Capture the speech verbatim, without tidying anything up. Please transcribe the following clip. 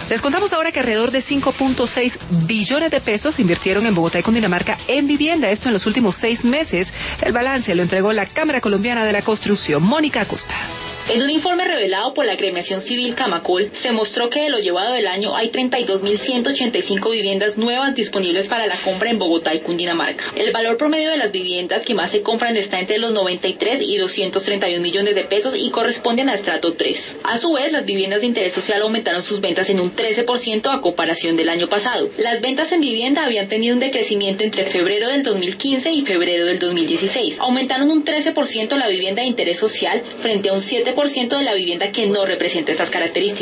Les contamos ahora que alrededor de cinco punto seis billones de pesos invirtieron en Bogotá y Cundinamarca en vivienda, esto en los últimos seis meses. El balance lo entregó la Cámara Colombiana de la Construcción. Mónica Acosta. En un informe revelado por la Agremiación Civil Camacol, se mostró que de lo llevado del año hay treinta y dos mil ciento ochenta y cinco viviendas nuevas disponibles para la compra en Bogotá y Cundinamarca. El valor promedio de las viviendas que más se compran está entre los noventa y tres y doscientos treinta y un millones de pesos y corresponden a estrato tres. A su vez, las viviendas de interés social aumentaron sus ventas en un trece por ciento a comparación del año pasado. Las ventas en vivienda habían tenido un decrecimiento entre febrero del dos mil quince y febrero del dos mil dieciséis. Aumentaron un trece por ciento la vivienda de interés social frente a un siete por ciento de la vivienda que no representa estas características.